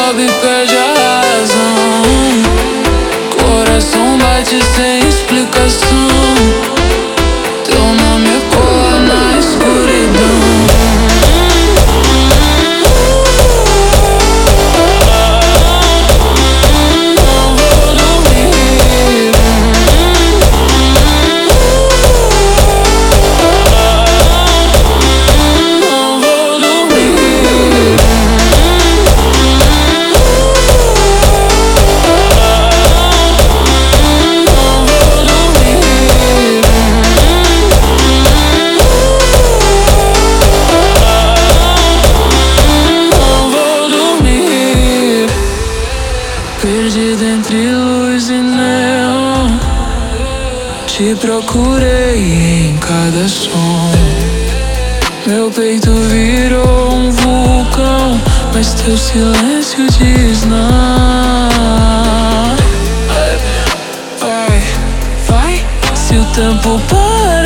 sobe e perde a razão. Coração bate sem explicação. Teu nome ecoa na escuridão. Perdido entre luz e neon, te procurei em cada som. Meu peito virou um vulcão, mas teu silêncio diz não. Vai, se o tempo para